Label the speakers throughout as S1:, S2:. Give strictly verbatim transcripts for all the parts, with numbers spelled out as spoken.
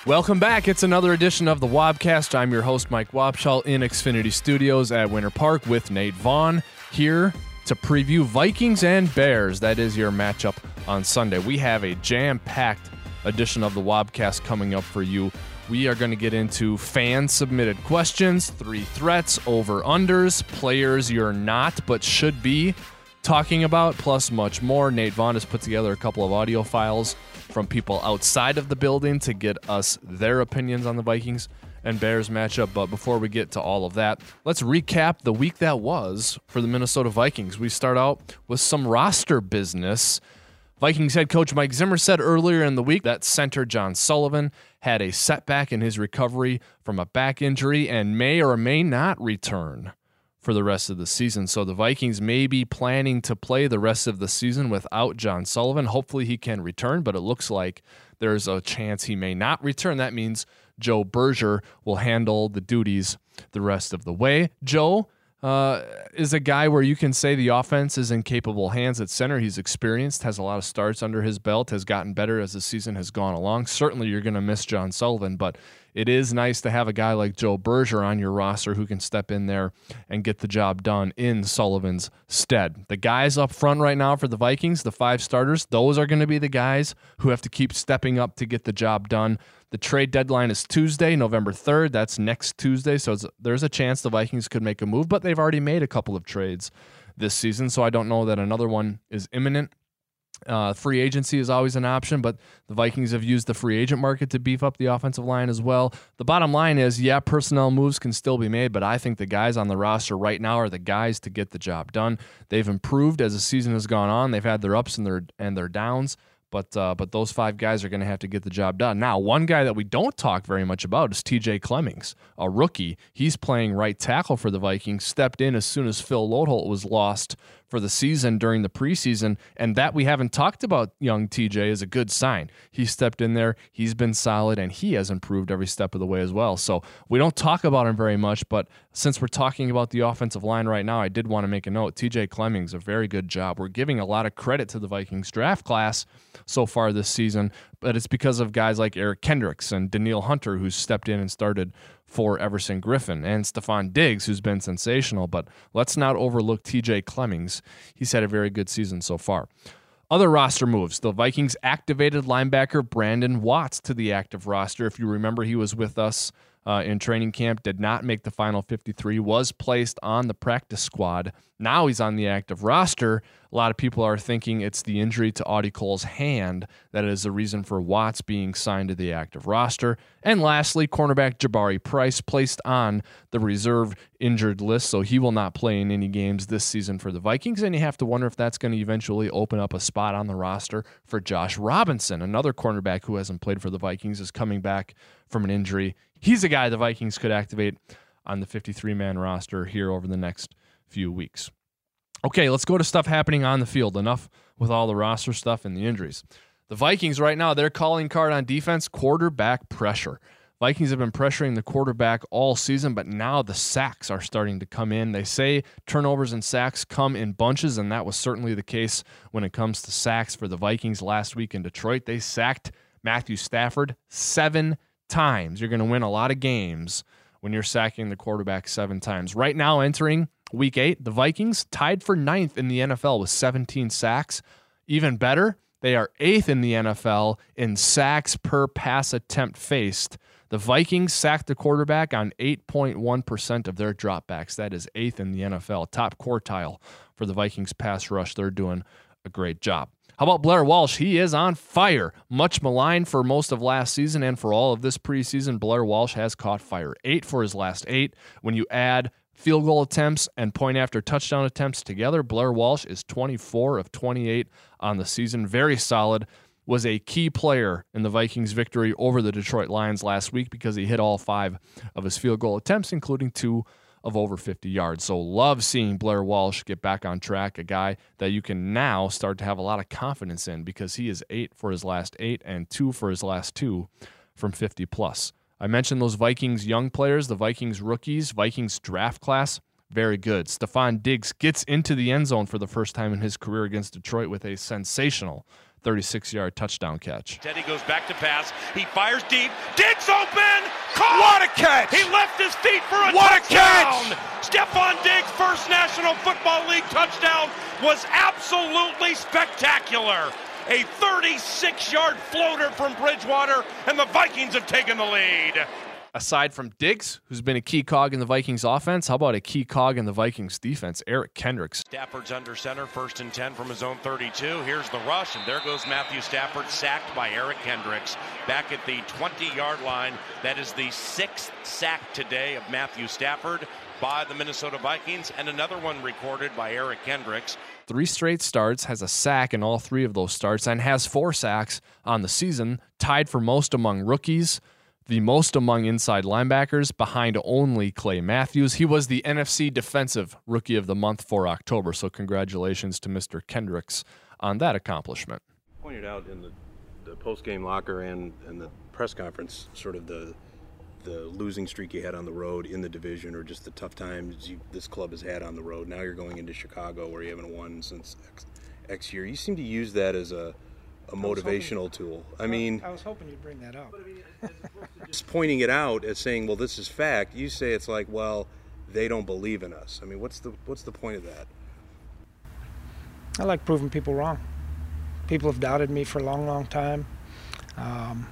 S1: Welcome back. It's another edition of the Wobcast. I'm your host, Mike Wobschall, in Xfinity Studios at Winter Park with Nate Vaughn, here to preview Vikings and Bears. That is your matchup on Sunday. We have a jam-packed edition of the Wobcast coming up for you. We are going to get into fan-submitted questions, three threats, over-unders, players you're not but should be talking about, plus much more. Nate Vaughn has put together a couple of audio files from people outside of the building to get us their opinions on the Vikings and Bears matchup. But before we get to all of that, let's recap the week that was for the Minnesota Vikings. We start out with some roster business. Vikings head coach Mike Zimmer said earlier in the week that center John Sullivan had a setback in his recovery from a back injury and may or may not return for the rest of the season. So the Vikings may be planning to play the rest of the season without John Sullivan. Hopefully he can return, but it looks like there's a chance he may not return. That means Joe Berger will handle the duties the rest of the way. Joe uh, is a guy where you can say the offense is in capable hands at center. He's experienced, has a lot of starts under his belt, has gotten better as the season has gone along. Certainly you're going to miss John Sullivan, but it is nice to have a guy like Joe Berger on your roster who can step in there and get the job done in Sullivan's stead. The guys up front right now for the Vikings, the five starters, those are going to be the guys who have to keep stepping up to get the job done. The trade deadline is Tuesday, November third. That's next Tuesday, so it's, there's a chance the Vikings could make a move, but they've already made a couple of trades this season, so I don't know that another one is imminent. Uh, free agency is always an option, but the Vikings have used the free agent market to beef up the offensive line as well. The bottom line is, yeah, personnel moves can still be made, but I think the guys on the roster right now are the guys to get the job done. They've improved as the season has gone on. They've had their ups and their and their downs, but uh, but those five guys are going to have to get the job done. Now, one guy that we don't talk very much about is T J Clemmings, a rookie. He's playing right tackle for the Vikings, stepped in as soon as Phil Lodeholt was lost for the season during the preseason, and that we haven't talked about young T J is a good sign. He stepped in there, he's been solid, and he has improved every step of the way as well. So we don't talk about him very much, but since we're talking about the offensive line right now, I did want to make a note. T J Clemmings, a very good job. We're giving a lot of credit to the Vikings draft class so far this season, but it's because of guys like Eric Kendricks and Danielle Hunter, who stepped in and started for Everson Griffin, and Stephon Diggs, who's been sensational. But let's not overlook T J Clemmings. He's had a very good season so far. Other roster moves. The Vikings activated linebacker Brandon Watts to the active roster. If you remember, he was with us uh, in training camp, did not make the final fifty-three, was placed on the practice squad. Now he's on the active roster. A lot of people are thinking it's the injury to Audie Cole's hand that is the reason for Watts being signed to the active roster. And lastly, cornerback Jabari Price placed on the reserve injured list, so he will not play in any games this season for the Vikings, and you have to wonder if that's going to eventually open up a spot on the roster for Josh Robinson. Another cornerback who hasn't played for the Vikings is coming back from an injury. He's a guy the Vikings could activate on the fifty-three man roster here over the next few weeks. Okay, let's go to stuff happening on the field. Enough with all the roster stuff and the injuries. The Vikings right now, their calling card on defense, quarterback pressure. Vikings have been pressuring the quarterback all season, but now the sacks are starting to come in. They say turnovers and sacks come in bunches, and that was certainly the case when it comes to sacks for the Vikings last week in Detroit. They sacked Matthew Stafford seven times. You're going to win a lot of games when you're sacking the quarterback seven times. Right now, entering week eight, the Vikings tied for ninth in the N F L with seventeen sacks. Even better, they are eighth in the N F L in sacks per pass attempt faced. The Vikings sacked the quarterback on eight point one percent of their dropbacks. That is eighth in the N F L. Top quartile for the Vikings pass rush. They're doing a great job. How about Blair Walsh? He is on fire. Much maligned for most of last season and for all of this preseason, Blair Walsh has caught fire. Eight for his last eight. When you add field goal attempts and point after touchdown attempts together, Blair Walsh is twenty-four of twenty-eight on the season. Very solid. Was a key player in the Vikings' victory over the Detroit Lions last week because he hit all five of his field goal attempts, including two of over fifty yards. So love seeing Blair Walsh get back on track, a guy that you can now start to have a lot of confidence in because he is eight for his last eight and two for his last two from fifty plus. I mentioned those Vikings young players, the Vikings rookies, Vikings draft class, very good. Stephon Diggs gets into the end zone for the first time in his career against Detroit with a sensational thirty-six-yard touchdown catch.
S2: Teddy goes back to pass. He fires deep. Diggs open. Caught.
S3: What a catch!
S2: He left his feet for a
S3: what
S2: touchdown.
S3: A catch!
S2: Stephon Diggs' first National Football League touchdown was absolutely spectacular. A thirty-six-yard floater from Bridgewater, and the Vikings have taken the lead.
S1: Aside from Diggs, who's been a key cog in the Vikings offense, how about a key cog in the Vikings defense, Eric Kendricks?
S2: Stafford's under center, first and ten from his own thirty-two. Here's the rush, and there goes Matthew Stafford, sacked by Eric Kendricks. Back at the twenty-yard line, that is the sixth sack today of Matthew Stafford by the Minnesota Vikings, and another one recorded by Eric Kendricks.
S1: Three straight starts, has a sack in all three of those starts, and has four sacks on the season, tied for most among rookies, the most among inside linebackers, behind only Clay Matthews. He was the N F C Defensive Rookie of the Month for October, so congratulations to Mister Kendricks on that accomplishment.
S4: Pointed out in the, the post-game locker and, and the press conference, sort of the the losing streak you had on the road in the division, or just the tough times you, this club has had on the road. Now you're going into Chicago where you haven't won since X, X year. You seem to use that as a a motivational
S5: hoping,
S4: tool. I mean,
S5: I was hoping you'd bring that up.
S4: Just pointing it out as saying, well, this is fact. You say it's like, well, they don't believe in us. I mean, what's the what's the point of that?
S5: I like proving people wrong. People have doubted me for a long, long time. Um,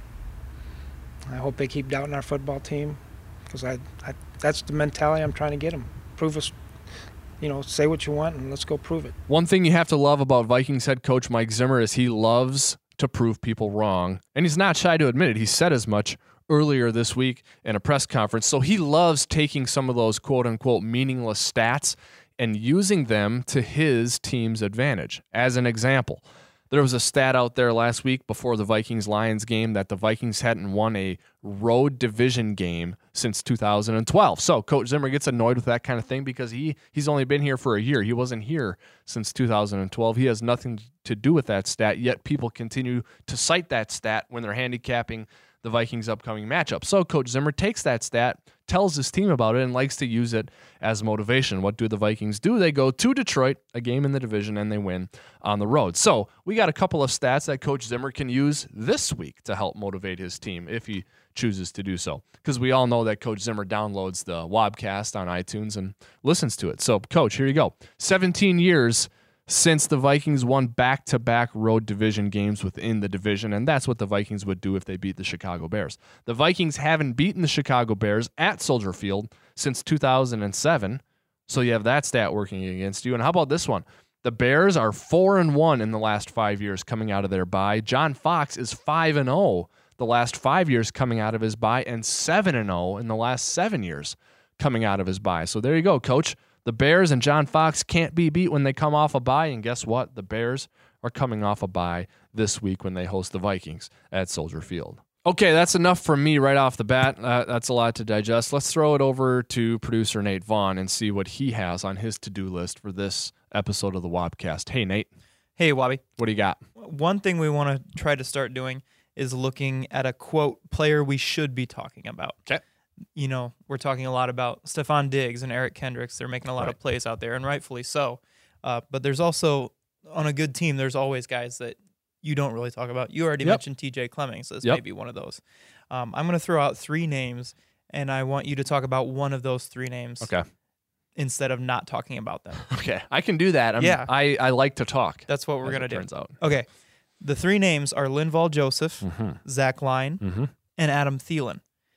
S5: I hope they keep doubting our football team, because I, I that's the mentality I'm trying to get them. Prove us. You know, say what you want and let's go prove it.
S1: One thing you have to love about Vikings head coach Mike Zimmer is he loves to prove people wrong. And he's not shy to admit it. He said as much earlier this week in a press conference. So he loves taking some of those quote-unquote meaningless stats and using them to his team's advantage. As an example, there was a stat out there last week before the Vikings-Lions game that the Vikings hadn't won a road division game since two thousand twelve. So Coach Zimmer gets annoyed with that kind of thing because he he's only been here for a year. He wasn't here since two thousand twelve. He has nothing to do with that stat, yet people continue to cite that stat when they're handicapping the Vikings' upcoming matchup. So Coach Zimmer takes that stat, tells his team about it, and likes to use it as motivation. What do the Vikings do? They go to Detroit, a game in the division, and they win on the road. So we got a couple of stats that Coach Zimmer can use this week to help motivate his team if he chooses to do so. Because we all know that Coach Zimmer downloads the Wobcast on iTunes and listens to it. So, Coach, here you go. seventeen years since the Vikings won back-to-back road division games within the division, and that's what the Vikings would do if they beat the Chicago Bears. The Vikings haven't beaten the Chicago Bears at Soldier Field since two thousand seven, so you have that stat working against you. And how about this one? The Bears are four and one in the last five years coming out of their bye. John Fox is five and oh the last five years coming out of his bye, and seven and oh in the last seven years coming out of his bye. So there you go, Coach. The Bears and John Fox can't be beat when they come off a bye, and guess what? The Bears are coming off a bye this week when they host the Vikings at Soldier Field. Okay, that's enough from me right off the bat. Uh, that's a lot to digest. Let's throw it over to producer Nate Vaughn and see what he has on his to-do list for this episode of the Wobcast. Hey, Nate.
S6: Hey, Wobby.
S1: What do you got?
S6: One thing we want to try to start doing is looking at a, quote, player we should be talking about.
S1: Okay.
S6: You know, we're talking a lot about Stephon Diggs and Eric Kendricks. They're making a lot
S1: right.
S6: of plays out there, and rightfully so. Uh, but there's also, on a good team, there's always guys that you don't really talk about. You already
S1: yep.
S6: mentioned T J Clemmings as
S1: yep.
S6: maybe one of those. Um, I'm going to throw out three names, and I want you to talk about one of those three names.
S1: Okay.
S6: Instead of not talking about them.
S1: Okay, I can do that. I'm,
S6: yeah.
S1: I, I like to talk.
S6: That's what we're going to do.
S1: Turns out.
S6: Okay. The three names are Linval Joseph,
S1: mm-hmm.
S6: Zach Line,
S1: mm-hmm.
S6: and Adam Thielen.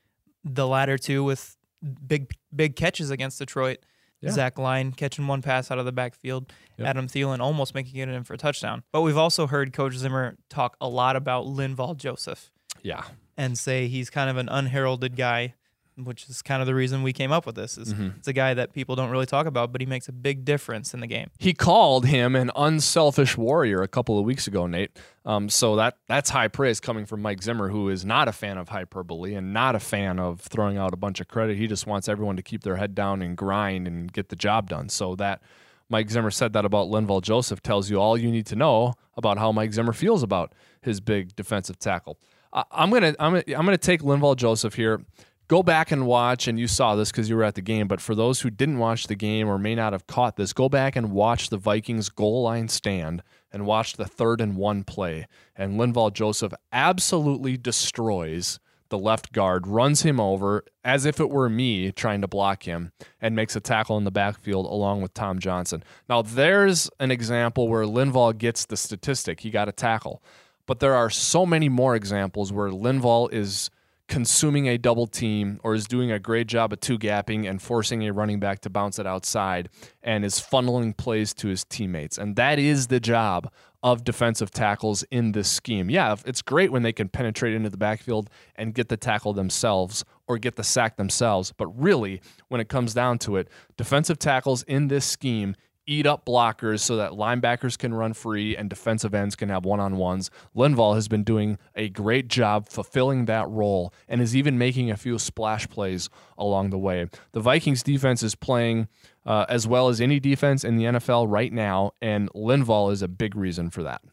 S6: The latter two with big big catches against Detroit. Yeah. Zach Line catching one pass out of the backfield. Yep. Adam Thielen almost making it in for a touchdown. But we've also heard Coach Zimmer talk a lot about Linval Joseph.
S1: Yeah.
S6: And say he's kind of an unheralded guy, which is kind of the reason we came up with this. Is
S1: mm-hmm.
S6: It's a guy that people don't really talk about, but he makes a big difference in the game.
S1: He called him an unselfish warrior a couple of weeks ago, Nate. Um, so that that's high praise coming from Mike Zimmer, who is not a fan of hyperbole and not a fan of throwing out a bunch of credit. He just wants everyone to keep their head down and grind and get the job done. So that Mike Zimmer said that about Linval Joseph tells you all you need to know about how Mike Zimmer feels about his big defensive tackle. I, I'm gonna I'm gonna I'm gonna take Linval Joseph here. Go back and watch, and you saw this because you were at the game, but for those who didn't watch the game or may not have caught this, go back and watch the Vikings goal line stand and watch the third and one play. And Linval Joseph absolutely destroys the left guard, runs him over as if it were me trying to block him, and makes a tackle in the backfield along with Tom Johnson. Now, there's an example where Linval gets the statistic. He got a tackle. But there are so many more examples where Linval is consuming a double team or is doing a great job of two-gapping and forcing a running back to bounce it outside and is funneling plays to his teammates. And that is the job of defensive tackles in this scheme. Yeah, it's great when they can penetrate into the backfield and get the tackle themselves or get the sack themselves. But really, when it comes down to it, defensive tackles in this scheme eat up blockers so that linebackers can run free and defensive ends can have one-on-ones. Linval has been doing a great job fulfilling that role and is even making a few splash plays along the way. The Vikings defense is playing uh, as well as any defense in the N F L right now, and Linval is a big reason for that.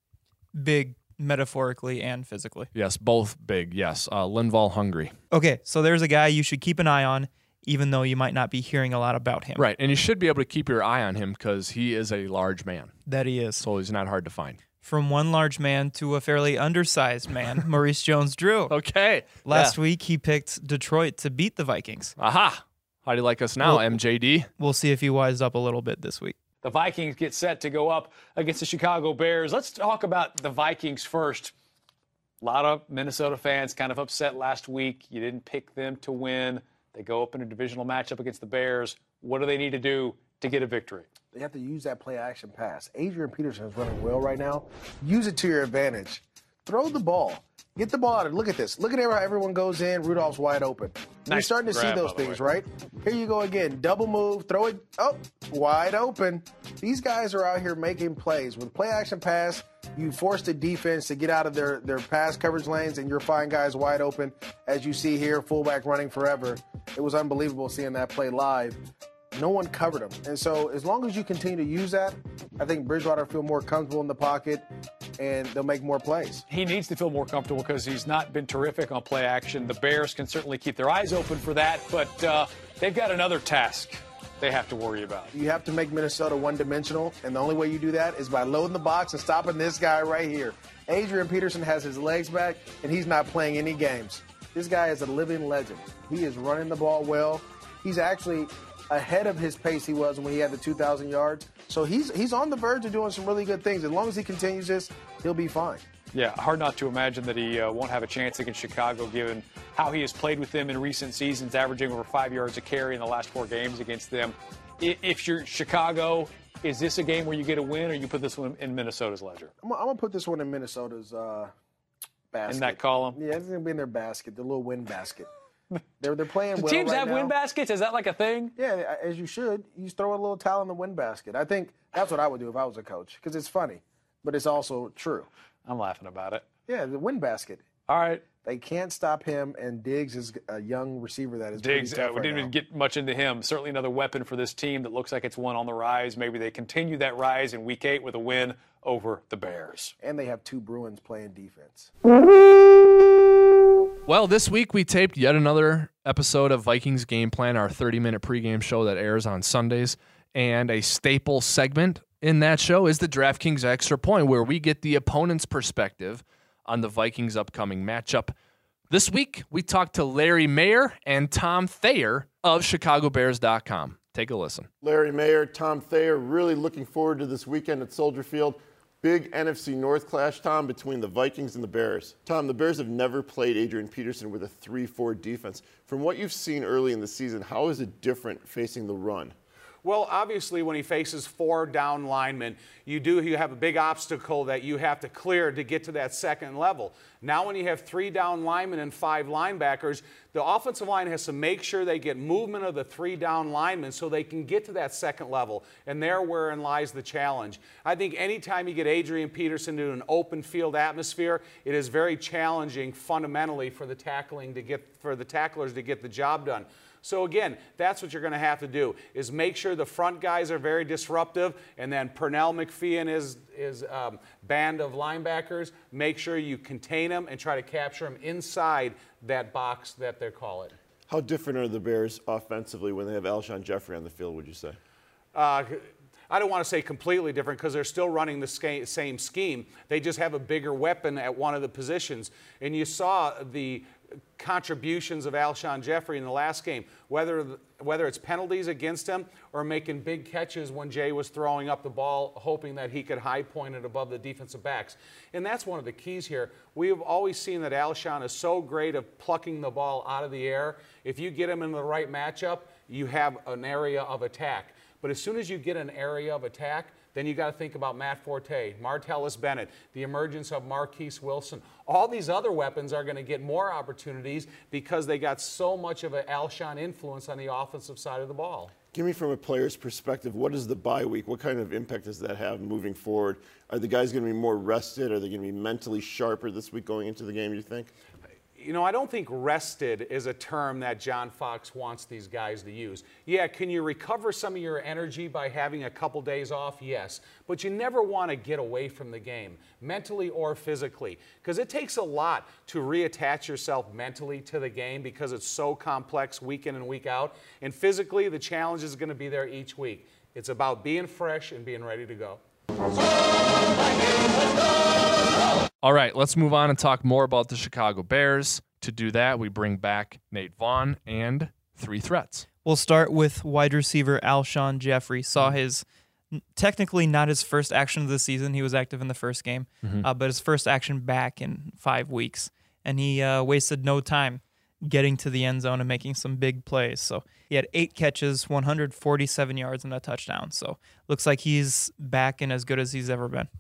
S6: Big metaphorically and physically.
S1: Yes, both big, yes. Uh, Linval hungry.
S6: Okay, so there's a guy you should keep an eye on, even though you might not be hearing a lot about him.
S1: Right, and you should be able to keep your eye on him because he is a large man.
S6: That he is.
S1: So he's not hard to find.
S6: From one large man to a fairly undersized man, Maurice Jones-Drew.
S1: Okay.
S6: Last
S1: yeah.
S6: week, he picked Detroit to beat the Vikings.
S1: Aha. How do you like us now, well, M J D?
S6: We'll see if he wised up a little bit this week.
S3: The Vikings get set to go up against the Chicago Bears. Let's talk about the Vikings first. A lot of Minnesota fans kind of upset last week. You didn't pick them to win. They go up in a divisional matchup against the Bears. What do they need to do to get a victory?
S7: They have to use that play-action pass. Adrian Peterson is running well right now. Use it to your advantage. Throw the ball. Get the ball out. And look at this. Look at how everyone goes in. Rudolph's wide open. Nice. You're starting to grab, see those things, right? Here you go again. Double move. Throw it. Oh, wide open. These guys are out here making plays. With play-action pass, you force the defense to get out of their, their pass coverage lanes, and you're finding guys wide open. As you see here, fullback running forever. It was unbelievable seeing that play live. No one covered him. And so as long as you continue to use that, I think Bridgewater will feel more comfortable in the pocket, and they'll make more plays.
S3: He needs to feel more comfortable because he's not been terrific on play action. The Bears can certainly keep their eyes open for that, but uh, they've got another task they have to worry about.
S7: You have to make Minnesota one-dimensional, and the only way you do that is by loading the box and stopping this guy right here. Adrian Peterson has his legs back, and he's not playing any games. This guy is a living legend. He is running the ball well. He's actually ahead of his pace he was when he had the two thousand yards. So he's he's on the verge of doing some really good things. As long as he continues this, he'll be fine.
S3: Yeah, hard not to imagine that he uh, won't have a chance against Chicago given how he has played with them in recent seasons, averaging over five yards a carry in the last four games against them. If you're Chicago, is this a game where you get a win, or you put this one in Minnesota's ledger?
S7: I'm, I'm going to put this one in Minnesota's uh, basket.
S3: In that column?
S7: Yeah, it's going to be in their basket, their little win basket. They're they're playing
S3: Do
S7: well
S3: teams
S7: right
S3: have
S7: now.
S3: win baskets? Is that like a thing?
S7: Yeah, as you should. You just throw a little towel in the win basket. I think that's what I would do if I was a coach because it's funny, but it's also true.
S3: I'm laughing about it.
S7: Yeah, the win basket.
S3: All right.
S7: They can't stop him, and Diggs is a young receiver that is
S3: Diggs,
S7: pretty tough
S3: uh, we
S7: right
S3: didn't
S7: now.
S3: even get much into him. Certainly another weapon for this team that looks like it's one on the rise. Maybe they continue that rise in week eight with a win over the Bears.
S7: And they have two Bruins playing defense.
S1: Well, this week we taped yet another episode of Vikings Game Plan, our thirty-minute pregame show that airs on Sundays. And a staple segment in that show is the DraftKings Extra Point, where we get the opponent's perspective on the Vikings' upcoming matchup. This week, we talked to Larry Mayer and Tom Thayer of Chicago Bears dot com. Take a listen.
S8: Larry Mayer, Tom Thayer, really looking forward to this weekend at Soldier Field. Big N F C North clash, Tom, between the Vikings and the Bears. Tom, the Bears have never played Adrian Peterson with a three four defense. From what you've seen early in the season, how is it different facing the run?
S9: Well, obviously, when he faces four down linemen, you do you have a big obstacle that you have to clear to get to that second level. Now, when you have three down linemen and five linebackers, the offensive line has to make sure they get movement of the three down linemen so they can get to that second level. And there wherein lies the challenge. I think anytime you get Adrian Peterson to an open field atmosphere, it is very challenging fundamentally for the tackling to get for the tacklers to get the job done. So again, that's what you're going to have to do, is make sure the front guys are very disruptive, and then Pernell McPhee and his, his um, band of linebackers, make sure you contain them and try to capture them inside that box that they're calling.
S8: How different are the Bears offensively when they have Alshon Jeffrey on the field, would you say?
S9: Uh, I don't want to say completely different because they're still running the sca- same scheme. They just have a bigger weapon at one of the positions. And you saw the contributions of Alshon Jeffrey in the last game, whether whether it's penalties against him or making big catches when Jay was throwing up the ball, hoping that he could high point it above the defensive backs. And that's one of the keys here. We have always seen that Alshon is so great at plucking the ball out of the air. If you get him in the right matchup, you have an area of attack. But as soon as you get an area of attack, then you got to think about Matt Forte, Martellus Bennett, the emergence of Marquise Wilson. All these other weapons are going to get more opportunities because they got so much of an Alshon influence on the offensive side of the ball.
S8: Give me from a player's perspective, what is the bye week? What kind of impact does that have moving forward? Are the guys going to be more rested? Are they going to be mentally sharper this week going into the game, do you think?
S9: You know, I don't think rested is a term that John Fox wants these guys to use. Yeah, can you recover some of your energy by having a couple days off? Yes. But you never want to get away from the game, mentally or physically, because it takes a lot to reattach yourself mentally to the game because it's so complex week in and week out. And physically, the challenge is going to be there each week. It's about being fresh and being ready to go.
S1: All right, let's move on and talk more about the Chicago Bears. To do that, we bring back Nate Vaughn and three threats.
S6: We'll start with wide receiver Alshon Jeffrey. Saw his, technically not his first action of the season. He was active in the first game, mm-hmm. uh, but his first action back in five weeks. And he uh, wasted no time getting to the end zone and making some big plays. So he had eight catches, one hundred forty-seven yards, and a touchdown. So looks like he's back and as good as he's ever been.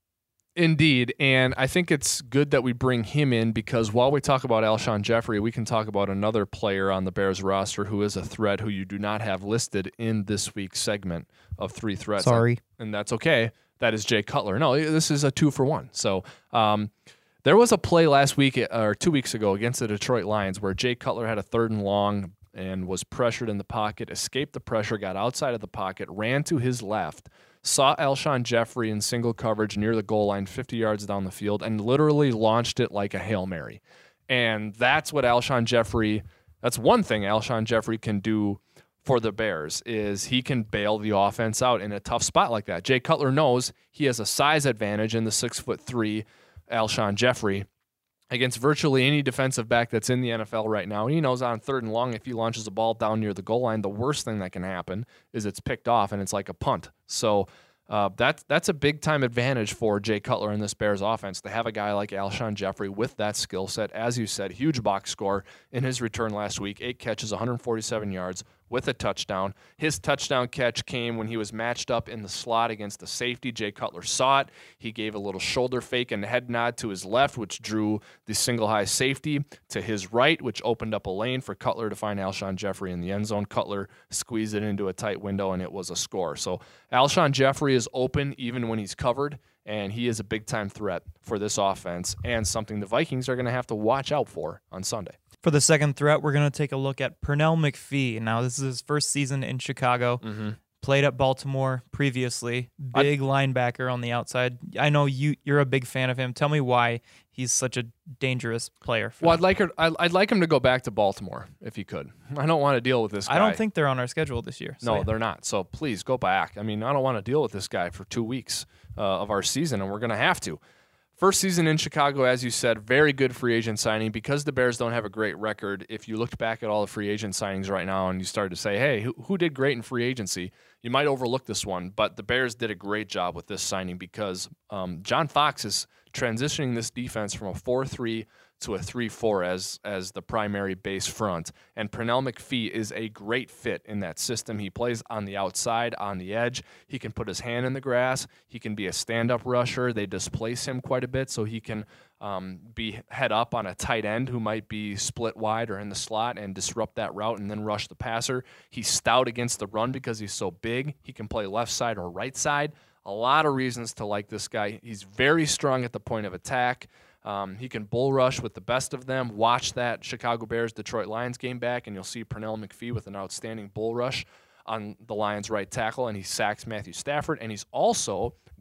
S1: Indeed, and I think it's good that we bring him in because while we talk about Alshon Jeffrey, we can talk about another player on the Bears roster who is a threat who you do not have listed in this week's segment of Three Threats.
S6: Sorry.
S1: And that's okay. That is Jay Cutler. No, this is a two for one. So um, there was a play last week or two weeks ago against the Detroit Lions where Jay Cutler had a third and long and was pressured in the pocket, escaped the pressure, got outside of the pocket, ran to his left, saw Alshon Jeffrey in single coverage near the goal line fifty yards down the field, and literally launched it like a Hail Mary. And that's what Alshon Jeffrey, that's one thing Alshon Jeffrey can do for the Bears, is he can bail the offense out in a tough spot like that. Jay Cutler knows he has a size advantage in the six foot three Alshon Jeffrey against virtually any defensive back that's in the N F L right now. He knows on third and long, if he launches a ball down near the goal line, the worst thing that can happen is it's picked off and it's like a punt. So uh, that's, that's a big-time advantage for Jay Cutler in this Bears offense, to have a guy like Alshon Jeffrey with that skill set. As you said, huge box score in his return last week, eight catches, one hundred forty-seven yards, with a touchdown. His touchdown catch came when he was matched up in the slot against the safety. Jay Cutler saw it. He gave a little shoulder fake and head nod to his left, which drew the single high safety to his right, which opened up a lane for Cutler to find Alshon Jeffrey in the end zone. Cutler squeezed it into a tight window, and it was a score. So Alshon Jeffrey is open even when he's covered, and he is a big-time threat for this offense and something the Vikings are going to have to watch out for on Sunday.
S6: For the second threat, we're going to take a look at Pernell McPhee. Now, this is his first season in Chicago. Mm-hmm. Played at Baltimore previously. Big I'd, linebacker on the outside. I know you, you're a big fan of him. Tell me why he's such a dangerous player.
S1: Well,
S6: them.
S1: I'd like her, I'd like him to go back to Baltimore if he could. I don't want to deal with this guy.
S6: I don't think they're on our schedule this year.
S1: So no, yeah. They're not. So please go back. I mean, I don't want to deal with this guy for two weeks uh, of our season, and we're going to have to. First season in Chicago, as you said, very good free agent signing. Because the Bears don't have a great record, if you looked back at all the free agent signings right now and you started to say, hey, who, who did great in free agency, you might overlook this one. But the Bears did a great job with this signing because um, John Fox is transitioning this defense from a four three to a three four as as the primary base front. And Pernell McPhee is a great fit in that system. He plays on the outside, on the edge. He can put his hand in the grass. He can be a stand-up rusher. They displace him quite a bit, so he can um, be head up on a tight end who might be split wide or in the slot and disrupt that route and then rush the passer. He's stout against the run because he's so big. He can play left side or right side. A lot of reasons to like this guy. He's very strong at the point of attack. Um, he can bull rush with the best of them. Watch that Chicago Bears-Detroit Lions game back, and you'll see Pernell McPhee with an outstanding bull rush on the Lions' right tackle, and he sacks Matthew Stafford. And he's also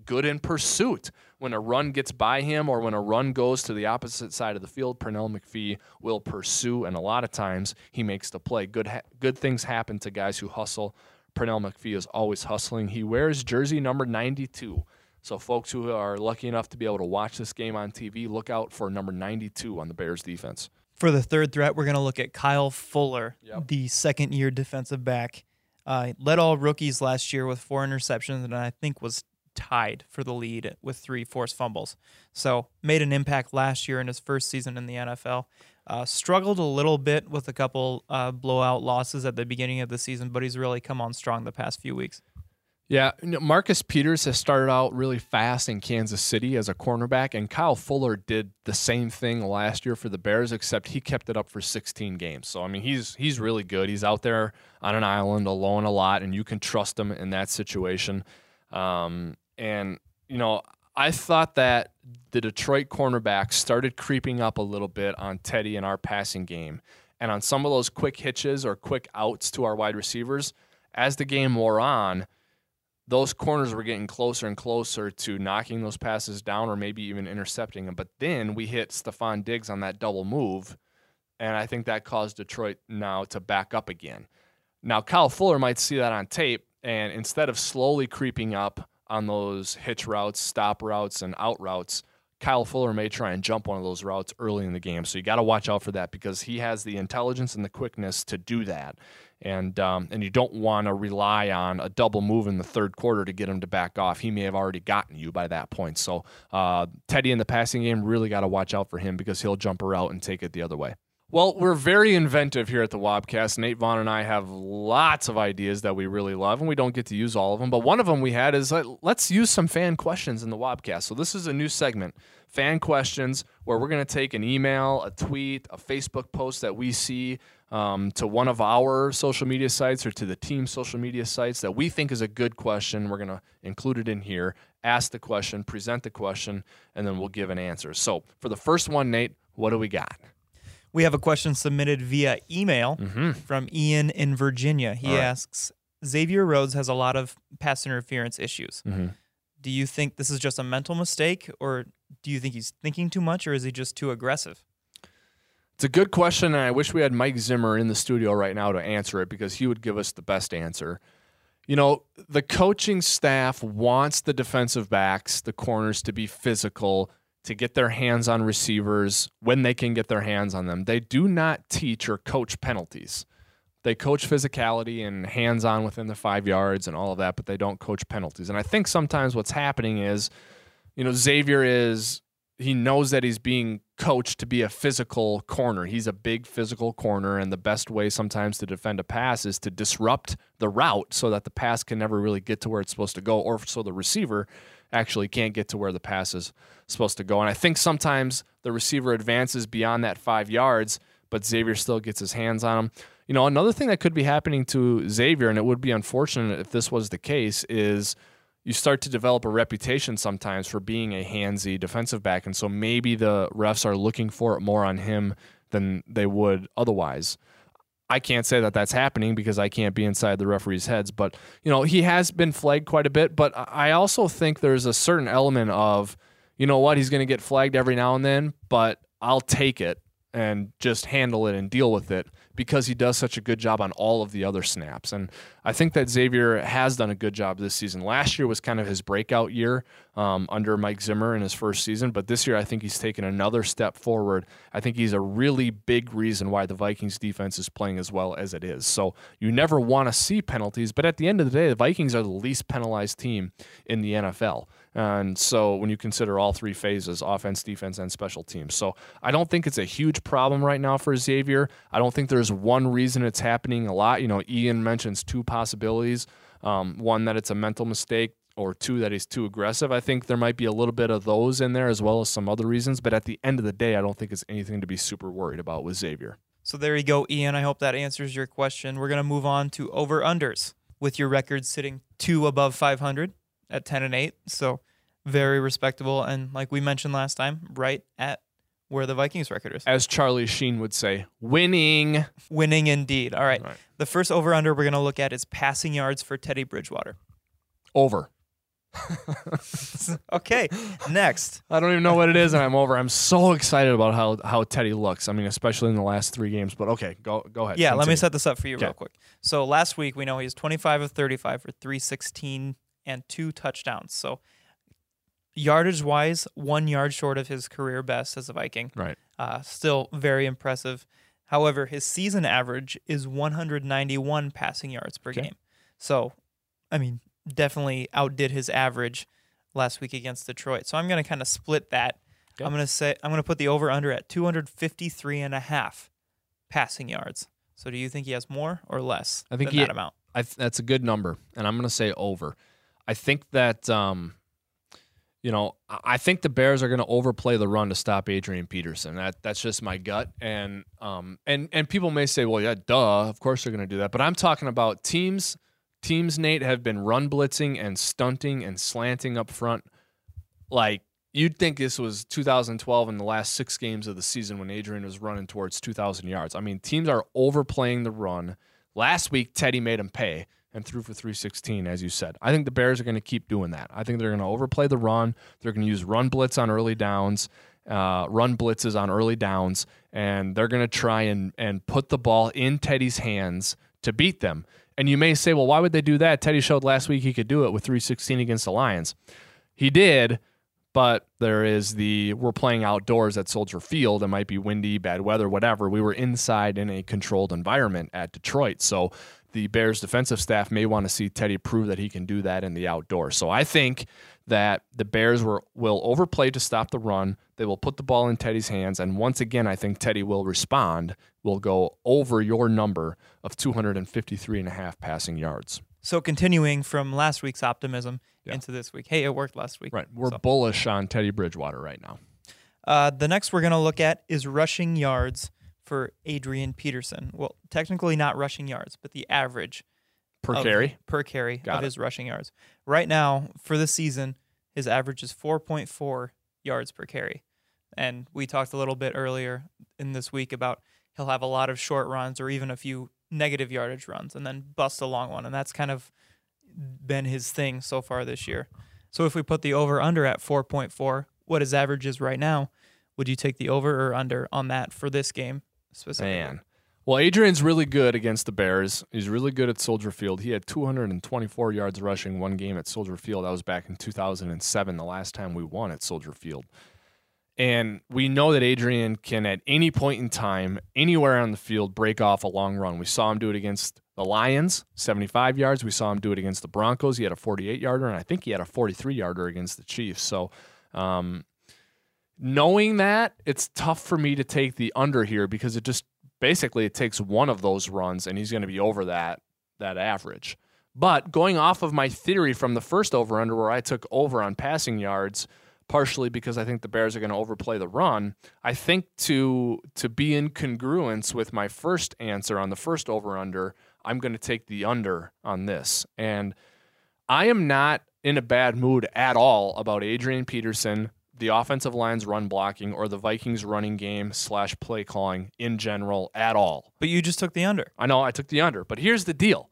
S1: good in pursuit. When a run gets by him or when a run goes to the opposite side of the field, Pernell McPhee will pursue, and a lot of times he makes the play. Good ha- good things happen to guys who hustle. Pernell McPhee is always hustling. He wears jersey number ninety-two. So folks who are lucky enough to be able to watch this game on T V, look out for number ninety-two on the Bears defense.
S6: For the third threat, we're going to look at Kyle Fuller,
S1: Yep.
S6: the second-year defensive back. Uh, led all rookies last year with four interceptions, and I think was tied for the lead with three forced fumbles. So made an impact last year in his first season in the N F L. Uh, struggled a little bit with a couple uh, blowout losses at the beginning of the season, but he's really come on strong the past few weeks.
S1: Yeah, Marcus Peters has started out really fast in Kansas City as a cornerback, and Kyle Fuller did the same thing last year for the Bears, except he kept it up for sixteen games. So, I mean, he's he's really good. He's out there on an island alone a lot, and you can trust him in that situation. Um, and, you know, I thought that the Detroit cornerbacks started creeping up a little bit on Teddy in our passing game. And on some of those quick hitches or quick outs to our wide receivers, as the game wore on, those corners were getting closer and closer to knocking those passes down or maybe even intercepting them. But then we hit Stephon Diggs on that double move, and I think that caused Detroit now to back up again. Now, Kyle Fuller might see that on tape, and instead of slowly creeping up on those hitch routes, stop routes, and out routes, Kyle Fuller may try and jump one of those routes early in the game. So you got to watch out for that because he has the intelligence and the quickness to do that. And um, and you don't want to rely on a double move in the third quarter to get him to back off. He may have already gotten you by that point. So uh, Teddy in the passing game, really got to watch out for him because he'll jump a route and take it the other way. Well, we're very inventive here at the Wobcast. Nate Vaughn and I have lots of ideas that we really love, and we don't get to use all of them. But one of them we had is uh, let's use some fan questions in the Wobcast. So this is a new segment, fan questions, where we're going to take an email, a tweet, a Facebook post that we see um, to one of our social media sites or to the team's social media sites that we think is a good question. We're going to include it in here, ask the question, present the question, and then we'll give an answer. So for the first one, Nate, what do we got?
S6: We have a question submitted via email
S1: mm-hmm.
S6: from Ian in Virginia. He
S1: right.
S6: asks, Xavier Rhodes has a lot of pass interference issues.
S1: Mm-hmm.
S6: Do you think this is just a mental mistake, or do you think he's thinking too much, or is he just too aggressive?
S1: It's a good question, and I wish we had Mike Zimmer in the studio right now to answer it because he would give us the best answer. You know, the coaching staff wants the defensive backs, the corners, to be physical, to get their hands on receivers when they can get their hands on them. They do not teach or coach penalties. They coach physicality and hands-on within the five yards and all of that, but they don't coach penalties. And I think sometimes what's happening is, you know, Xavier is, he knows that he's being coached to be a physical corner. He's a big physical corner, and the best way sometimes to defend a pass is to disrupt the route so that the pass can never really get to where it's supposed to go, or so the receiver actually can't get to where the pass is supposed to go. And I think sometimes the receiver advances beyond that five yards, but Xavier still gets his hands on him. You know, another thing that could be happening to Xavier, and it would be unfortunate if this was the case, is you start to develop a reputation sometimes for being a handsy defensive back, and so maybe the refs are looking for it more on him than they would otherwise. I can't say that that's happening because I can't be inside the referees' heads, but you know, he has been flagged quite a bit, but I also think there's a certain element of, you know what, he's going to get flagged every now and then, but I'll take it and just handle it and deal with it because he does such a good job on all of the other snaps. And I think that Xavier has done a good job this season. Last year was kind of his breakout year um, under Mike Zimmer in his first season, but this year I think he's taken another step forward. I think he's a really big reason why the Vikings defense is playing as well as it is. So you never want to see penalties, but at the end of the day, the Vikings are the least penalized team in the N F L. And so when you consider all three phases, offense, defense, and special teams. So I don't think it's a huge problem right now for Xavier. I don't think there's one reason it's happening a lot. You know, Ian mentions two possibilities. Um, one, that it's a mental mistake, or two, that he's too aggressive. I think there might be a little bit of those in there as well as some other reasons. But at the end of the day, I don't think it's anything to be super worried about with Xavier.
S6: So there you go, Ian. I hope that answers your question. We're going to move on to over-unders with your record sitting two above five hundred at ten and eight. So very respectable. And like we mentioned last time, right at where the Vikings record is.
S1: As Charlie Sheen would say, winning.
S6: Winning indeed. All right.
S1: All right.
S6: The first over-under we're going to look at is passing yards for Teddy Bridgewater.
S1: Over.
S6: Okay, next.
S1: I don't even know what it is, and I'm over. I'm so excited about how, how Teddy looks. I mean, especially in the last three games. But okay, go go ahead.
S6: Yeah,
S1: Continue.
S6: let me set this up for you
S1: Okay.
S6: real quick. So last week, we know he was twenty-five of thirty-five for three sixteen and two touchdowns. So yardage-wise, one yard short of his career best as a Viking.
S1: Right.
S6: Uh, still very impressive. However, his season average is one hundred ninety-one passing yards per
S1: Okay.
S6: game. So, I mean, definitely outdid his average last week against Detroit. So I'm going to kind of split that.
S1: Okay.
S6: I'm going to say I'm going to put the over under at two hundred fifty-three and a half passing yards. So do you think he has more or less
S1: I think
S6: than
S1: he,
S6: that amount?
S1: I th- that's a good number, and I'm going to say over. I think that um, you know, I I think the Bears are going to overplay the run to stop Adrian Peterson. That that's just my gut, and um, and and people may say, well, yeah, duh, of course they're going to do that. But I'm talking about teams. Teams, Nate, have been run blitzing and stunting and slanting up front. Like, you'd think this was two thousand twelve in the last six games of the season when Adrian was running towards two thousand yards. I mean, teams are overplaying the run. Last week, Teddy made him pay and threw for three sixteen, as you said. I think the Bears are going to keep doing that. I think they're going to overplay the run. They're going to use run blitz on early downs, uh, run blitzes on early downs, and they're going to try and, and put the ball in Teddy's hands to beat them. And you may say, well, why would they do that? Teddy showed last week he could do it with three sixteen against the Lions. He did, but there is the we're playing outdoors at Soldier Field. It might be windy, bad weather, whatever. We were inside in a controlled environment at Detroit. So the Bears defensive staff may want to see Teddy prove that he can do that in the outdoors. So I think that the Bears were, will overplay to stop the run. They will put the ball in Teddy's hands. And once again, I think Teddy will respond, will go over your number of two hundred fifty-three and a half passing yards.
S6: So continuing from last week's optimism
S1: Yeah.
S6: into this week. Hey, it worked last week.
S1: Right. We're
S6: So,
S1: bullish on Teddy Bridgewater right now.
S6: uh, the next we're going to look at is rushing yards for Adrian Peterson. Well, technically not rushing yards, but the average.
S1: Per
S6: of-
S1: carry?
S6: Per carry
S1: Got
S6: of
S1: it.
S6: his rushing yards. Right now, for the season, his average is four point four yards per carry. And we talked a little bit earlier in this week about he'll have a lot of short runs or even a few negative yardage runs and then bust a long one. And that's kind of been his thing so far this year. So if we put the over-under at four point four, what his average is right now, would you take the over or under on that for this game specifically?
S1: Man. Well, Adrian's really good against the Bears. He's really good at Soldier Field. He had two hundred twenty-four yards rushing one game at Soldier Field. That was back in two thousand seven, the last time we won at Soldier Field. And we know that Adrian can, at any point in time, anywhere on the field, break off a long run. We saw him do it against the Lions, seventy-five yards. We saw him do it against the Broncos. He had a forty-eight-yarder, and I think he had a forty-three-yarder against the Chiefs. So um, knowing that, it's tough for me to take the under here because it just basically it takes one of those runs, and he's going to be over that that average. But going off of my theory from the first over-under where I took over on passing yards, partially because I think the Bears are going to overplay the run, I think to to be in congruence with my first answer on the first over-under, I'm going to take the under on this. And I am not in a bad mood at all about Adrian Peterson, the offensive line's run blocking, or the Vikings running game slash play calling in general at all.
S6: But you just took the under.
S1: I know I took the under, but here's the deal.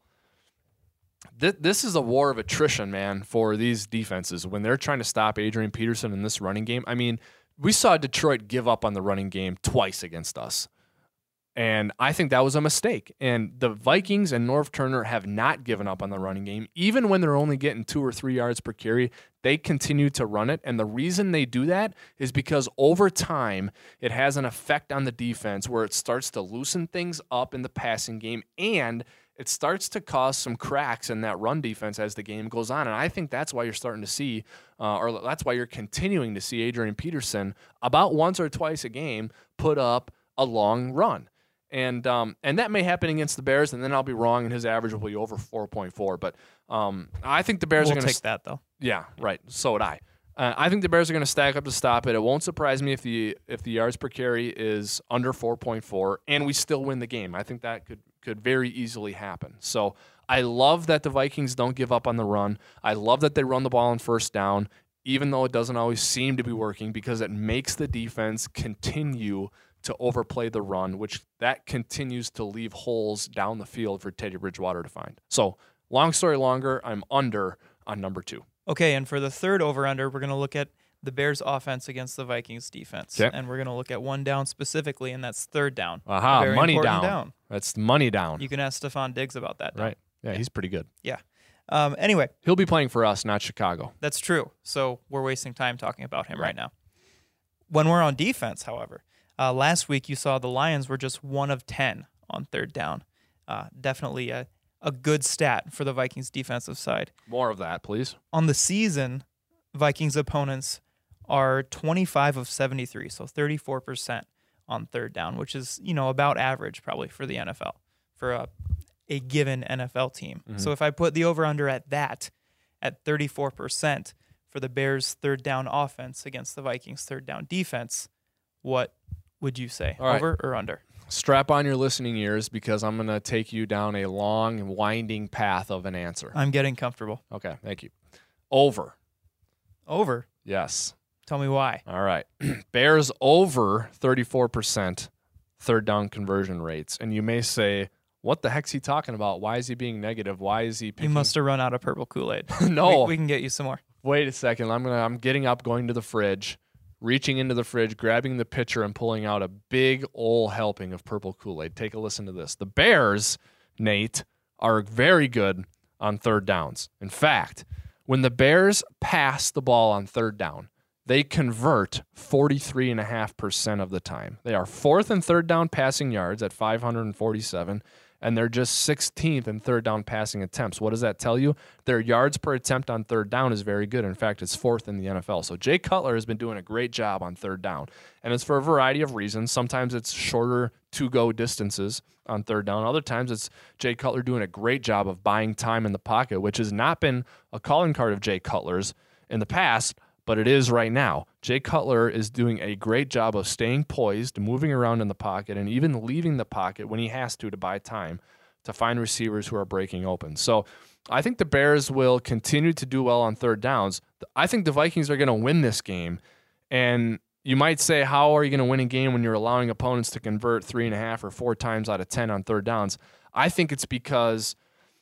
S1: Th- This is a war of attrition, man, for these defenses when they're trying to stop Adrian Peterson in this running game. I mean, we saw Detroit give up on the running game twice against us. And I think that was a mistake. And the Vikings and Norv Turner have not given up on the running game. Even when they're only getting two or three yards per carry, they continue to run it. And the reason they do that is because over time, it has an effect on the defense where it starts to loosen things up in the passing game, and it starts to cause some cracks in that run defense as the game goes on. And I think that's why you're starting to see, uh, or that's why you're continuing to see Adrian Peterson about once or twice a game put up a long run. And um, and that may happen against the Bears, and then I'll be wrong, and his average will be over four point four. But um, I think the Bears
S6: We'll
S1: are going to
S6: take that, though.
S1: Yeah, right. So would I. Uh, I think the Bears are going to stack up to stop it. It won't surprise me if the if the yards per carry is under four point four, and we still win the game. I think that could could very easily happen. So I love that the Vikings don't give up on the run. I love that they run the ball on first down, even though it doesn't always seem to be working, because it makes the defense continue to overplay the run, which that continues to leave holes down the field for Teddy Bridgewater to find. So long story longer, I'm under on number two.
S6: Okay, and for the third over-under, we're going to look at the Bears' offense against the Vikings' defense.
S1: Okay.
S6: And we're going to look at one down specifically, and that's third down.
S1: Aha,
S6: Very
S1: money
S6: important
S1: down.
S6: down.
S1: That's money down.
S6: You can ask Stephon Diggs about that down.
S1: Right. Yeah, he's pretty good.
S6: Yeah. Um, anyway.
S1: He'll be playing for us, not Chicago.
S6: That's true. So we're wasting time talking about him right, right now. When we're on defense, however, uh, last week you saw the Lions were just one of ten on third down. Uh, definitely a, a good stat for the Vikings defensive side.
S1: More of that, please.
S6: On the season, Vikings opponents are twenty-five of seventy-three, so thirty-four percent on third down, which is, you know, about average probably for the N F L, for a, a given N F L team. Mm-hmm. So if I put the over-under at that, at thirty-four percent for the Bears' third down offense against the Vikings' third down defense, what would you say,
S1: All right.
S6: over or under?
S1: Strap on your listening ears because I'm going to take you down a long and winding path of an answer.
S6: I'm getting comfortable.
S1: Okay, thank you. Over.
S6: Over?
S1: Yes.
S6: Tell me why.
S1: All right. Bears over thirty-four percent third down conversion rates. And you may say, what the heck's he talking about? Why is he being negative? Why is he picking?
S6: You must have run out of purple Kool-Aid.
S1: No.
S6: We, we can get you some more.
S1: Wait a second. I'm gonna. I'm getting up, going to the fridge, reaching into the fridge, grabbing the pitcher, and pulling out a big old helping of purple Kool-Aid. Take a listen to this. The Bears, Nate, are very good on third downs. In fact, when the Bears pass the ball on third down, they convert forty-three point five percent of the time. They are fourth in third down passing yards at five hundred forty-seven, and they're just sixteenth in third down passing attempts. What does that tell you? Their yards per attempt on third down is very good. In fact, it's fourth in the N F L. So Jay Cutler has been doing a great job on third down, and it's for a variety of reasons. Sometimes it's shorter to-go distances on third down. Other times it's Jay Cutler doing a great job of buying time in the pocket, which has not been a calling card of Jay Cutler's in the past, but it is right now. Jay Cutler is doing a great job of staying poised, moving around in the pocket, and even leaving the pocket when he has to to buy time to find receivers who are breaking open. So I think the Bears will continue to do well on third downs. I think the Vikings are going to win this game. And you might say, how are you going to win a game when you're allowing opponents to convert three and a half or four times out of ten on third downs? I think it's because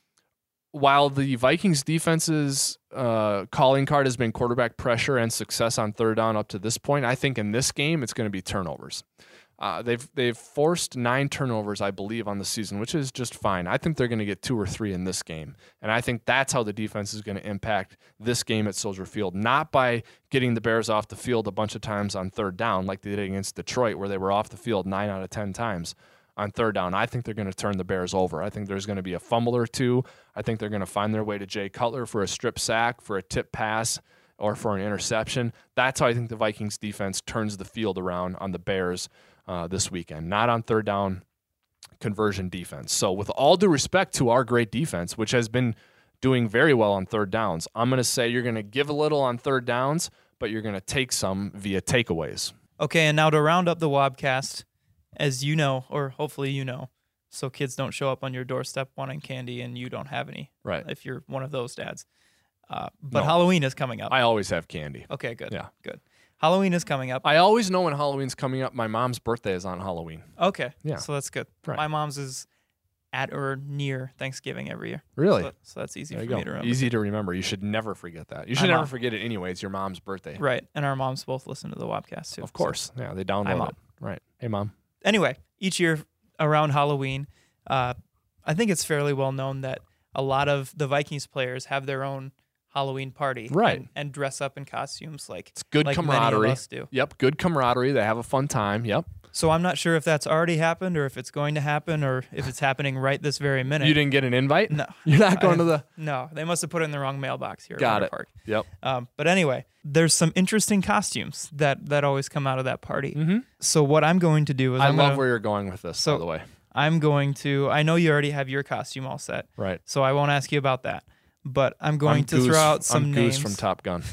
S1: while the Vikings defense's uh, calling card has been quarterback pressure and success on third down up to this point, I think in this game it's going to be turnovers. Uh, they've they've forced nine turnovers, I believe, on the season, which is just fine. I think they're going to get two or three in this game, and I think that's how the defense is going to impact this game at Soldier Field, not by getting the Bears off the field a bunch of times on third down like they did against Detroit, where they were off the field nine out of ten times on third down. I think they're going to turn the Bears over. I think there's going to be a fumble or two. I think they're going to find their way to Jay Cutler for a strip sack, for a tip pass, or for an interception. That's how I think the Vikings defense turns the field around on the Bears uh, this weekend, not on third down conversion defense. So with all due respect to our great defense, which has been doing very well on third downs, I'm going to say you're going to give a little on third downs, but you're going to take some via takeaways.
S6: Okay, and now to round up the Wobcast, as you know, or hopefully you know, so kids don't show up on your doorstep wanting candy and you don't have any.
S1: Right.
S6: If you're one of those dads. Uh, but
S1: No.
S6: Halloween is coming up.
S1: I always have candy.
S6: Okay, good.
S1: Yeah.
S6: Good. Halloween is coming up.
S1: I always know when Halloween's coming up. My mom's birthday is on Halloween.
S6: Okay.
S1: Yeah.
S6: So that's good.
S1: Right.
S6: My mom's is at or near Thanksgiving every year.
S1: Really?
S6: So, so that's easy
S1: There
S6: for
S1: you
S6: me
S1: go.
S6: to remember.
S1: Easy to remember. You should never forget that. You should
S6: My
S1: never
S6: mom.
S1: forget it anyway. It's your mom's birthday.
S6: Right. And our moms both listen to the Wobcast too.
S1: Of
S6: so-
S1: course. Yeah, they download
S6: Hi, Mom.
S1: it. Right. Hey, Mom.
S6: Anyway, each year around Halloween, uh, I think it's fairly well known that a lot of the Vikings players have their own Halloween party,
S1: Right.
S6: And, and dress up in costumes like
S1: It's good
S6: like
S1: camaraderie.
S6: Many of us do.
S1: Yep, good camaraderie. They have a fun time. Yep.
S6: So I'm not sure if that's already happened or if it's going to happen or if it's happening right this very minute.
S1: You didn't get an invite?
S6: No.
S1: You're not going
S6: I-
S1: to the...
S6: No, they must have put it in the wrong mailbox here. at
S1: Got
S6: Winter
S1: it.
S6: Park.
S1: Yep.
S6: Um, but anyway, there's some interesting costumes that that always come out of that party.
S1: Mm-hmm.
S6: So what I'm going to do is
S1: I
S6: I'm
S1: love
S6: gonna,
S1: where you're going with this,
S6: So-
S1: by the way.
S6: I'm going to. I know you already have your costume all set,
S1: Right.
S6: so I won't ask you about that. But I'm going
S1: I'm
S6: to
S1: Goose,
S6: throw out some
S1: I'm
S6: names.
S1: Goose from Top Gun.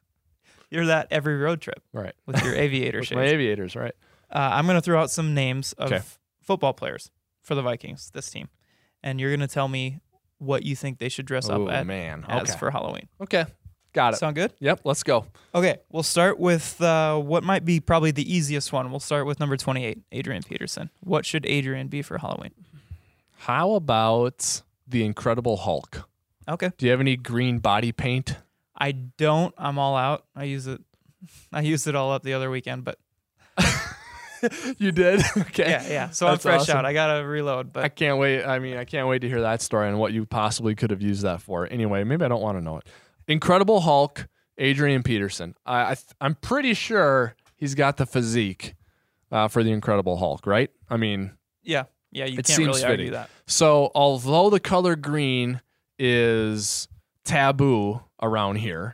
S6: You're that every road trip
S1: Right.
S6: with your aviator
S1: With
S6: shades.
S1: my aviators, right.
S6: Uh, I'm going to throw out some names of
S1: Okay.
S6: football players for the Vikings, this team, and you're going to tell me what you think they should dress
S1: Oh,
S6: up at
S1: man.
S6: as
S1: Okay.
S6: for Halloween.
S1: Okay. Got it.
S6: Sound good?
S1: Yep, let's go.
S6: Okay, we'll start with uh, what might be probably the easiest one. We'll start with number twenty-eight, Adrian Peterson. What should Adrian be for Halloween?
S1: How about the Incredible Hulk?
S6: Okay.
S1: Do you have any green body paint?
S6: I don't. I'm all out. I use it. I used it all up the other weekend, but
S1: you did? Okay.
S6: Yeah, yeah. So
S1: That's
S6: I'm fresh
S1: awesome.
S6: out. I gotta reload, but
S1: I can't wait. I mean, I can't wait to hear that story and what you possibly could have used that for. Anyway, maybe I don't want to know it. Incredible Hulk, Adrian Peterson. I, I th- I'm pretty sure he's got the physique uh, for the Incredible Hulk, right? I mean,
S6: yeah, yeah. You
S1: it
S6: can't
S1: seems
S6: really
S1: fitting.
S6: argue that.
S1: So, although the color green is taboo around here,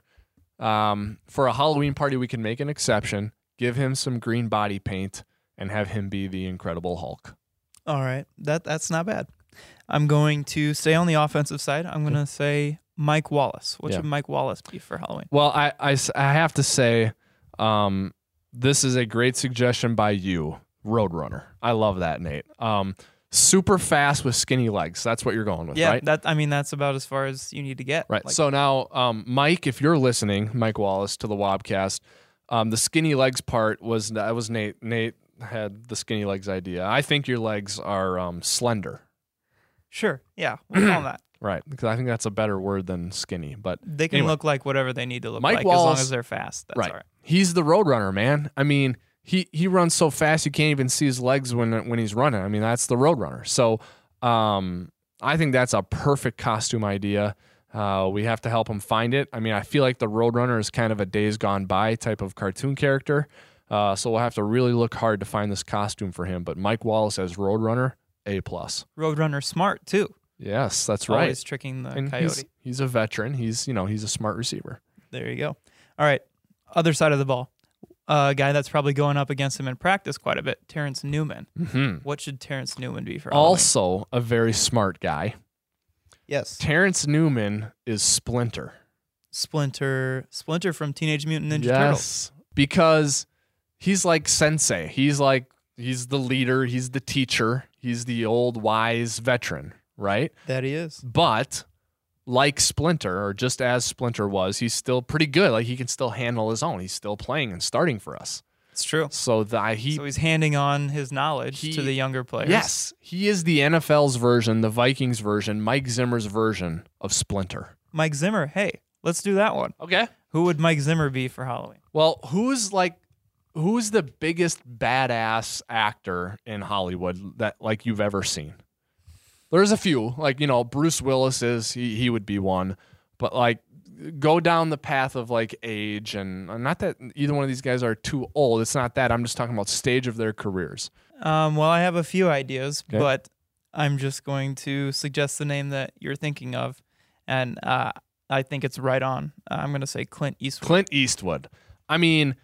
S1: um, for a Halloween party, we can make an exception. Give him some green body paint and have him be the Incredible Hulk.
S6: All right, that that's not bad. I'm going to stay on the offensive side. I'm going to say Mike Wallace. What
S1: Yeah.
S6: should Mike Wallace be for Halloween?
S1: Well, I, I, s- I have to say, um, this is a great suggestion by you, Roadrunner. I love that, Nate. Um, super fast with skinny legs. That's what you're going with,
S6: Yeah,
S1: right?
S6: that I mean that's about as far as you need to get.
S1: Right.
S6: Like,
S1: So now, um, Mike, if you're listening, Mike Wallace to the Wobcast, um, the skinny legs part was that was Nate. Nate had the skinny legs idea. I think your legs are um, slender.
S6: sure, yeah, we'll call them that.
S1: Right, because I think that's a better word than skinny. But
S6: They can
S1: anyway,
S6: look like whatever they need to look
S1: Mike
S6: like as long
S1: Wallace-
S6: as they're fast. That's
S1: right.
S6: all right.
S1: He's the Roadrunner, man. I mean, he he runs so fast you can't even see his legs when when he's running. I mean, that's the Roadrunner. So, um, I think that's a perfect costume idea. Uh, we have to help him find it. I mean, I feel like the Roadrunner is kind of a Days Gone By type of cartoon character. Uh, so we'll have to really look hard to find this costume for him. But Mike Wallace as Roadrunner, A plus.
S6: Roadrunner smart too.
S1: Yes, that's right.
S6: Always tricking the
S1: And
S6: coyote.
S1: he's, he's a veteran. He's you know he's a smart receiver.
S6: There you go. All right, other side of the ball. Uh, a guy that's probably going up against him in practice quite a bit, Terrence Newman.
S1: Mm-hmm.
S6: What should Terrence Newman be for Halloween?
S1: Also, a very smart guy.
S6: Yes.
S1: Terrence Newman is Splinter.
S6: Splinter, Splinter from Teenage Mutant Ninja Turtles.
S1: Yes, because he's like Sensei. He's like he's the leader. He's the teacher. He's the old wise veteran, right?
S6: That he is.
S1: But like Splinter, or just as Splinter was, he's still pretty good. Like he can still handle his own. He's still playing and starting for us.
S6: It's true.
S1: So that he
S6: So he's handing on his knowledge
S1: He-
S6: to the younger players.
S1: yes, he is the N F L's version, the Vikings version, Mike Zimmer's version of Splinter.
S6: Mike Zimmer. Hey, let's do that one.
S1: Okay.
S6: Who would Mike Zimmer be for Halloween?
S1: Well, who's like who's the biggest badass actor in Hollywood that like you've ever seen? There's a few. Like, you know, Bruce Willis is he he would be one. But like go down the path of like age and not that either one of these guys are too old. It's not that. I'm just talking about stage of their careers.
S6: Um, well, I have a few ideas,
S1: Okay.
S6: but I'm just going to suggest the name that you're thinking of, and uh, I think it's right on. Uh, I'm going to say Clint Eastwood.
S1: Clint Eastwood. I mean,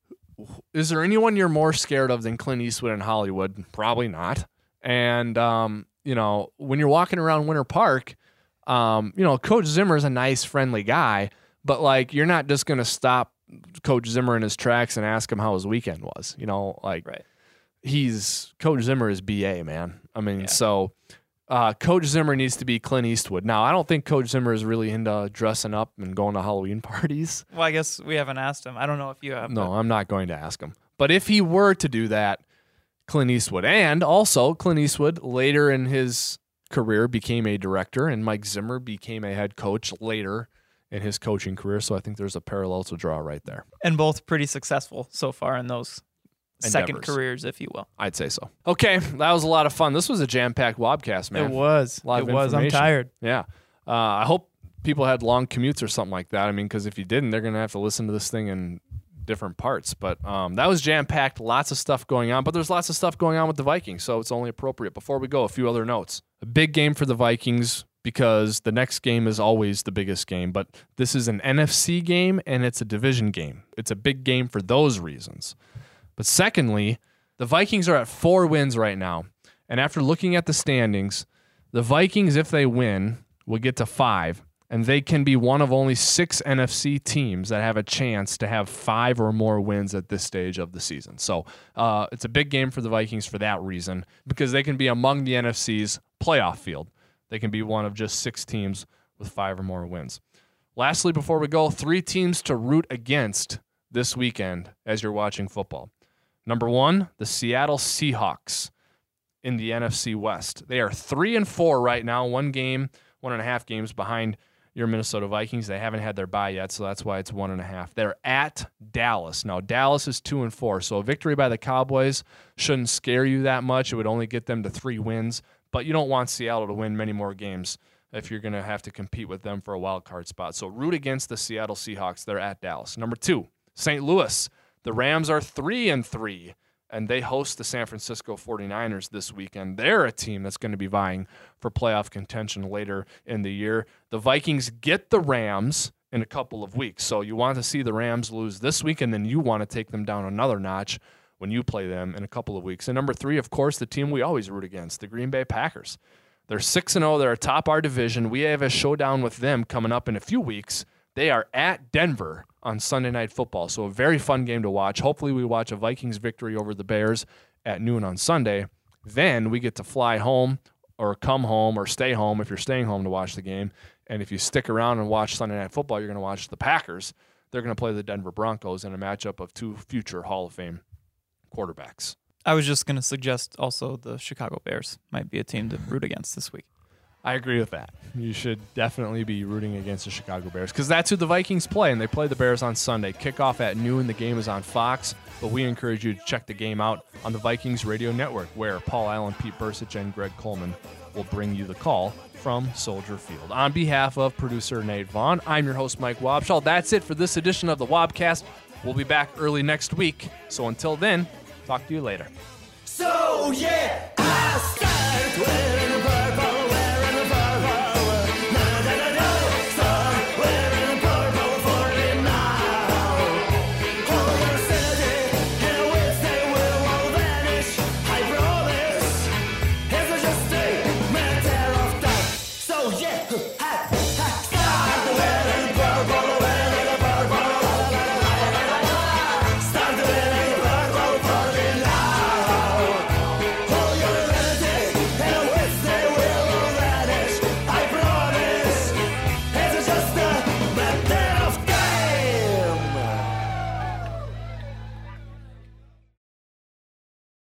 S1: is there anyone you're more scared of than Clint Eastwood in Hollywood? Probably not. And, um, you know, when you're walking around Winter Park, um, you know, Coach Zimmer is a nice, friendly guy, but like, you're not just going to stop Coach Zimmer in his tracks and ask him how his weekend was, you know, like
S6: Right.
S1: he's Coach Zimmer is B A, man. I mean,
S6: Yeah.
S1: so uh, Coach Zimmer needs to be Clint Eastwood. Now, I don't think Coach Zimmer is really into dressing up and going to Halloween parties.
S6: Well, I guess we haven't asked him. I don't know if you have.
S1: No, I'm not going to ask him. But if he were to do that, Clint Eastwood. And also, Clint Eastwood later in his career became a director, and Mike Zimmer became a head coach later in his coaching career. So I think there's a parallel to draw right there.
S6: but- and both pretty successful so far in those second
S1: Endeavors.
S6: careers, if you will.
S1: I'd say so. Okay, that was a lot of fun. This was a jam-packed Wobcast, man.
S6: It was.
S1: A lot
S6: it
S1: of
S6: was. I'm
S1: information.
S6: tired.
S1: Yeah. Uh, I hope people had long commutes or something like that. I mean, because if you didn't, they're going to have to listen to this thing in different parts. But um, that was jam-packed. Lots of stuff going on. But there's lots of stuff going on with the Vikings, so it's only appropriate. Before we go, a few other notes. A big game for the Vikings because the next game is always the biggest game. But this is an N F C game, and it's a division game. It's a big game for those reasons. But secondly, the Vikings are at four wins right now. And after looking at the standings, the Vikings, if they win, will get to five. And they can be one of only six N F C teams that have a chance to have five or more wins at this stage of the season. So uh, it's a big game for the Vikings for that reason, because they can be among the N F C's playoff field. They can be one of just six teams with five or more wins. Lastly, before we go, three teams to root against this weekend as you're watching football. Number one, the Seattle Seahawks in the N F C West. They are three and four right now, one game, one and a half games behind your Minnesota Vikings. They haven't had their bye yet, so that's why it's one and a half. They're at Dallas. Now, Dallas is two and four, so a victory by the Cowboys shouldn't scare you that much. It would only get them to three wins, but you don't want Seattle to win many more games if you're going to have to compete with them for a wild card spot. So root against the Seattle Seahawks. They're at Dallas. Number two, Saint Louis. The Rams are three and three. And they host the San Francisco forty-niners this weekend. They're a team that's going to be vying for playoff contention later in the year. The Vikings get the Rams in a couple of weeks. So you want to see the Rams lose this week, and then you want to take them down another notch when you play them in a couple of weeks. And number three, of course, the team we always root against, the Green Bay Packers. They're six and oh. They're atop our division. We have a showdown with them coming up in a few weeks. They are at Denver on Sunday Night Football, so a very fun game to watch. Hopefully we watch a Vikings victory over the Bears at noon on Sunday. Then we get to fly home or come home or stay home if you're staying home to watch the game. And if you stick around and watch Sunday Night Football, you're going to watch the Packers. They're going to play the Denver Broncos in a matchup of two future Hall of Fame quarterbacks.
S6: I was just going to suggest also the Chicago Bears might be a team to root against this week.
S1: I agree with that. You should definitely be rooting against the Chicago Bears because that's who the Vikings play, and they play the Bears on Sunday. Kickoff at noon. The game is on Fox, but we encourage you to check the game out on the Vikings Radio Network, where Paul Allen, Pete Bursich, and Greg Coleman will bring you the call from Soldier Field. On behalf of producer Nate Vaughn, I'm your host, Mike Wobschall. That's it for this edition of the Wobcast. We'll be back early next week, so until then, talk to you later.
S10: So, yeah, I